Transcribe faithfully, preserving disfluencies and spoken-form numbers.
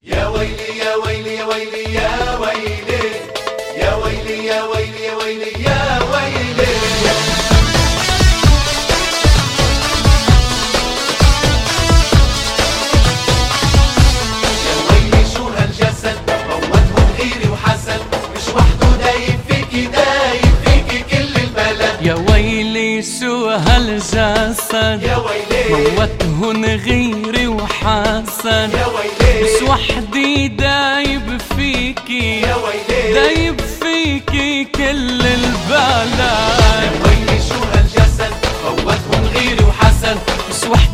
يا ويلي يا ويلي يا ويلي يا ويلي يا ويلي يا ويلي يا ويلي يا ويلي. يا ويلي شو هالجسد موته غيري وحسد، مش وحده دايب فيكي دايب فيكي كل البلد. يا ويلي شو هالجسد يا ويلي موتهن غيري وحسد، يا ويلي مش وحدي دايب فيكي يا ويلي دايب فيكي كل البلد. يا ويلي شو هالجسد موته غيري وحسد، مش وحدي